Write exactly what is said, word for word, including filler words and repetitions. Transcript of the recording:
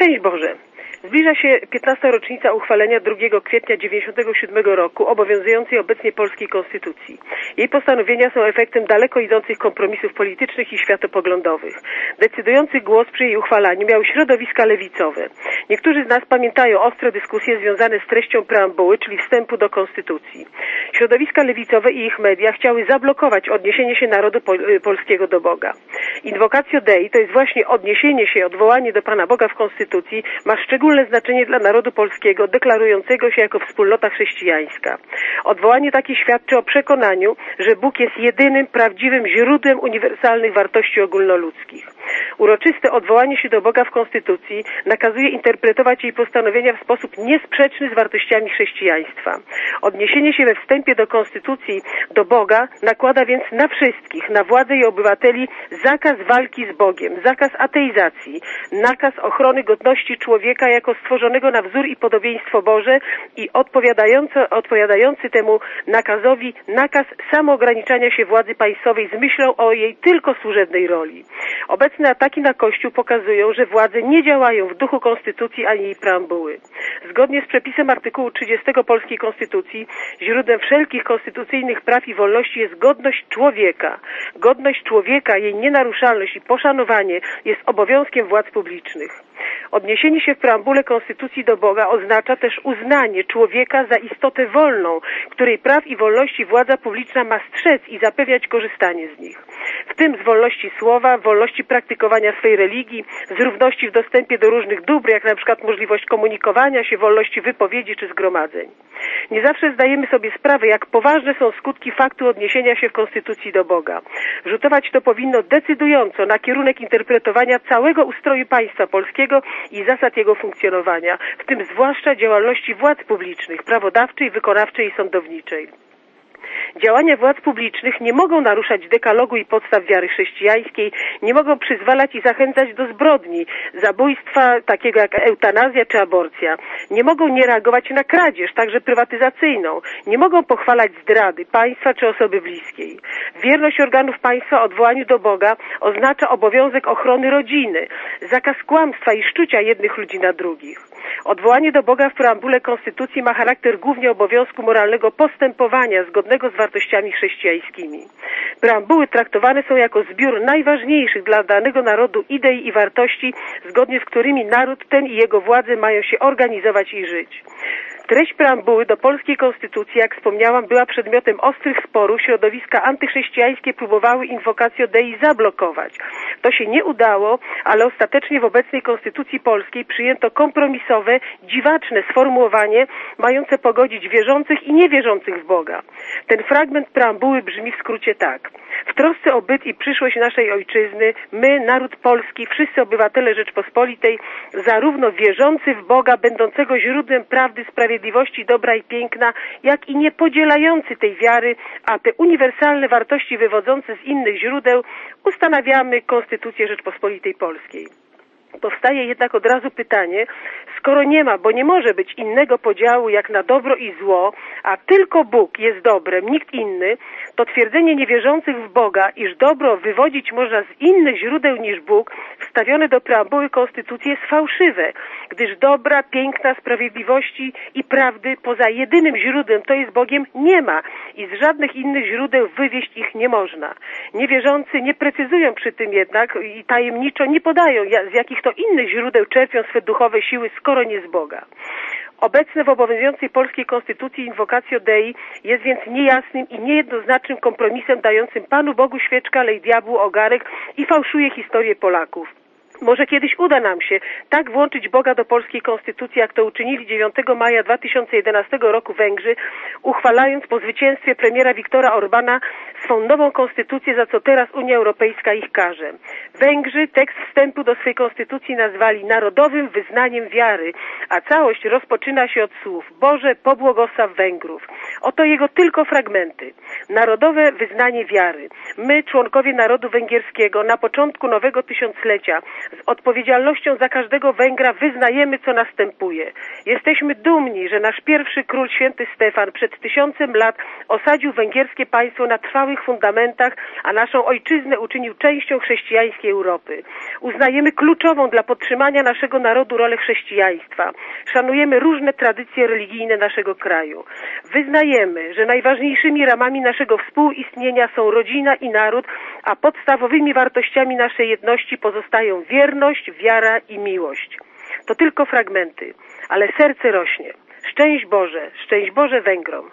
Szczęść Boże! Zbliża się piętnasta rocznica uchwalenia drugiego kwietnia dziewięćdziesiątego siódmego roku obowiązującej obecnie polskiej konstytucji. Jej postanowienia są efektem daleko idących kompromisów politycznych i światopoglądowych. Decydujący głos przy jej uchwalaniu miały środowiska lewicowe. Niektórzy z nas pamiętają ostre dyskusje związane z treścią preambuły, czyli wstępu do konstytucji. Środowiska lewicowe i ich media chciały zablokować odniesienie się narodu pol- polskiego do Boga. Inwocatio Dei, to jest właśnie odniesienie się, odwołanie do Pana Boga w konstytucji, ma szczególne znaczenie dla narodu polskiego, deklarującego się jako wspólnota chrześcijańska. Odwołanie takie świadczy o przekonaniu, że Bóg jest jedynym, prawdziwym źródłem uniwersalnych wartości ogólnoludzkich. Uroczyste odwołanie się do Boga w konstytucji nakazuje interpretować jej postanowienia w sposób niesprzeczny z wartościami chrześcijaństwa. Odniesienie się we wstępie do konstytucji do Boga nakłada więc na wszystkich, na władzę i obywateli zakaz walki z Bogiem, zakaz ateizacji, nakaz ochrony godności człowieka jako stworzonego na wzór i podobieństwo Boże i odpowiadający, odpowiadający temu nakazowi nakaz samoograniczania się władzy państwowej z myślą o jej tylko służebnej roli. Obecne ataki na Kościół pokazują, że władze nie działają w duchu konstytucji ani jej preambuły. Zgodnie z przepisem artykułu trzydziestego polskiej konstytucji źródłem wszelkich konstytucyjnych praw i wolności jest godność człowieka. Godność człowieka, jej nienaruszalność i poszanowanie jest obowiązkiem władz publicznych. Odniesienie się w preambule Konstytucji do Boga oznacza też uznanie człowieka za istotę wolną, której praw i wolności władza publiczna ma strzec i zapewniać korzystanie z nich. W tym z wolności słowa, wolności praktykowania swej religii, z równości w dostępie do różnych dóbr, jak na przykład możliwość komunikowania się, wolności wypowiedzi czy zgromadzeń. Nie zawsze zdajemy sobie sprawę, jak poważne są skutki faktu odniesienia się w Konstytucji do Boga. Rzutować to powinno decydująco na kierunek interpretowania całego ustroju państwa polskiego i zasad jego funkcjonowania, w tym zwłaszcza działalności władz publicznych, prawodawczej, wykonawczej i sądowniczej. Działania władz publicznych nie mogą naruszać dekalogu i podstaw wiary chrześcijańskiej, nie mogą przyzwalać i zachęcać do zbrodni, zabójstwa takiego jak eutanazja czy aborcja. Nie mogą nie reagować na kradzież, także prywatyzacyjną. Nie mogą pochwalać zdrady państwa czy osoby bliskiej. Wierność organów państwa odwołaniu do Boga oznacza obowiązek ochrony rodziny, zakaz kłamstwa i szczucia jednych ludzi na drugich. Odwołanie do Boga w preambule Konstytucji ma charakter głównie obowiązku moralnego postępowania zgodnego z wartościami chrześcijańskimi. Preambuły traktowane są jako zbiór najważniejszych dla danego narodu idei i wartości, zgodnie z którymi naród ten i jego władze mają się organizować i żyć. Treść preambuły do polskiej konstytucji, jak wspomniałam, była przedmiotem ostrych sporów. Środowiska antychrześcijańskie próbowały Invocatio Dei zablokować. To się nie udało, ale ostatecznie w obecnej konstytucji polskiej przyjęto kompromisowe, dziwaczne sformułowanie mające pogodzić wierzących i niewierzących w Boga. Ten fragment preambuły brzmi w skrócie tak. W trosce o byt i przyszłość naszej ojczyzny, my, naród polski, wszyscy obywatele Rzeczpospolitej, zarówno wierzący w Boga, będącego źródłem prawdy, sprawiedliwości, dobra i piękna, jak i niepodzielający tej wiary, a te uniwersalne wartości wywodzące z innych źródeł, ustanawiamy Konstytucję Rzeczpospolitej Polskiej. Powstaje jednak od razu pytanie, skoro nie ma, bo nie może być innego podziału jak na dobro i zło, a tylko Bóg jest dobrem, nikt inny, to twierdzenie niewierzących w Boga, iż dobro wywodzić można z innych źródeł niż Bóg, wstawione do preambuły Konstytucji jest fałszywe, gdyż dobra, piękna, sprawiedliwości i prawdy poza jedynym źródłem, to jest Bogiem, nie ma i z żadnych innych źródeł wywieźć ich nie można. Niewierzący nie precyzują przy tym jednak i tajemniczo nie podają, z jakich to innych źródeł czerpią swe duchowe siły, skoro nie z Boga. Obecne w obowiązującej polskiej konstytucji Invocatio Dei jest więc niejasnym i niejednoznacznym kompromisem dającym Panu Bogu świeczkę, ale i diabłu ogarek i fałszuje historię Polaków. Może kiedyś uda nam się tak włączyć Boga do polskiej konstytucji, jak to uczynili dziewiątego maja dwa tysiące jedenastego roku Węgrzy, uchwalając po zwycięstwie premiera Viktora Orbana swą nową konstytucję, za co teraz Unia Europejska ich karze. Węgrzy tekst wstępu do swej konstytucji nazwali narodowym wyznaniem wiary, a całość rozpoczyna się od słów Boże, pobłogosław Węgrów. Oto jego tylko fragmenty. Narodowe wyznanie wiary. My, członkowie narodu węgierskiego, na początku nowego tysiąclecia Z odpowiedzialnością za każdego Węgra wyznajemy, co następuje. Jesteśmy dumni, że nasz pierwszy król, święty Stefan, przed tysiącem lat osadził węgierskie państwo na trwałych fundamentach, a naszą ojczyznę uczynił częścią chrześcijańskiej Europy. Uznajemy kluczową dla podtrzymania naszego narodu rolę chrześcijaństwa. Szanujemy różne tradycje religijne naszego kraju. Wyznajemy, że najważniejszymi ramami naszego współistnienia są rodzina i naród, a podstawowymi wartościami naszej jedności pozostają wierność, wiara i miłość. To tylko fragmenty, ale serce rośnie. Szczęść Boże, szczęść Boże Węgrom.